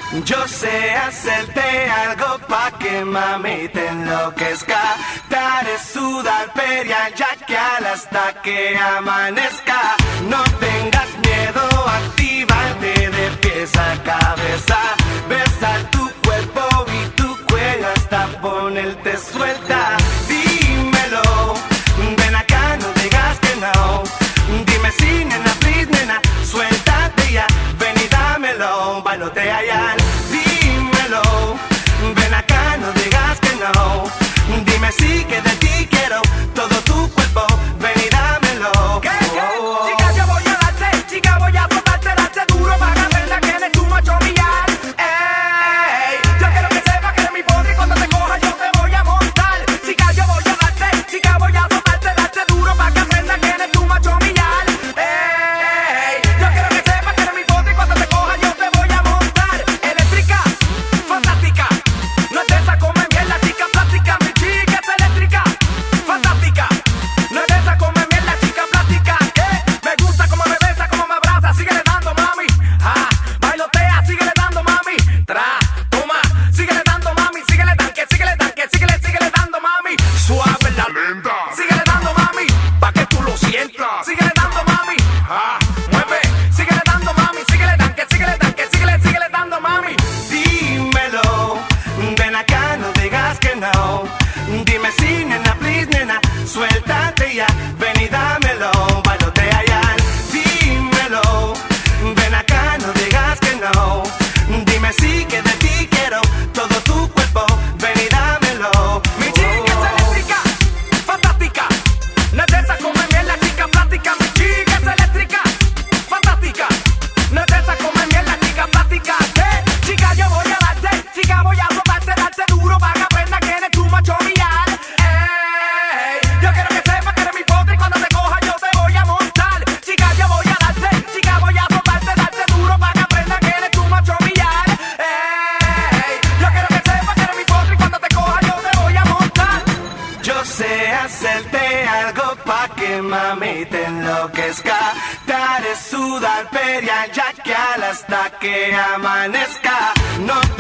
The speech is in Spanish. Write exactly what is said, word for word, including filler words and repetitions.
Yo sé hacerte algo pa' que mami te enloquezca. Te haré sudar feria ya que al hasta que amanezca. No tengas miedo, actívate de pies a cabeza. Besar tu cuerpo y tu cuello hasta ponerte suelta. Dímelo, ven acá, no digas que no. Dime si, nena, please, nena, suéltate ya. Ven y dámelo, bailotea ya. Dímelo, ven acá, no digas que no. Dime si que de ti quiero todo tu cuerpo. Ven y dámelo. ¿Qué, qué? Chica, yo voy a darte, chica, voy a soltarte, darte duro para que aprenda que eres tu macho real. Ey, yo quiero que sepas que eres mi poder y cuando te coja yo te voy a montar. Chica, yo voy a darte, chica, voy a soltarte, darte duro para que aprenda que eres tu macho real. Ey, yo quiero que sepas que eres mi poder y cuando te coja yo te voy a montar. Eléctrica, fantástica, no es de esa come mierda, chica plástica, mi chica es eléctrica, fantástica, no es de esa come mierda, chica plástica, que me gusta como me besa, como me abraza, síguele dando mami, ah, bailotea, síguele dando mami, tra, toma, síguele dando mami, síguele tanque, síguele tanque, síguele, síguele dando mami, suave la lenta, síguele dando mami, pa' que tú lo sientas, síguele dando mami, ah, mueve, síguele dando mami, síguele tanque, síguele tanque, síguele, síguele dando mami. Dímelo, ven acá, no digas que no. Dime si, nena, please, nena, suéltate ya. Ven y dámelo, bailotea ya. Dímelo, ven acá, no digas que no. Dime si que de ti quiero todo tu cuerpo. Ven y dámelo. Mi chica es eléctrica, fantástica, no es de esa come mierda, chica plástica. Mi chica es eléctrica, fantástica, no es de esa come mierda, chica plástica. Que chica yo voy a darte, chica voy a soltarte, darte duro para que aprenda que eres tu macho real. Ey, yo quiero que sepas que eres mi poder y cuando te coja yo te voy a montar. Chica yo voy a darte, chica voy a soltarte, darte duro para que aprenda que eres tu macho real. Ey, yo quiero que sepas que eres mi poder y cuando te coja yo te voy a montar. Yo sé hacerte algo pa' que mami te enloquezca. Te haré sudar feria ya que al hasta que amanezca. No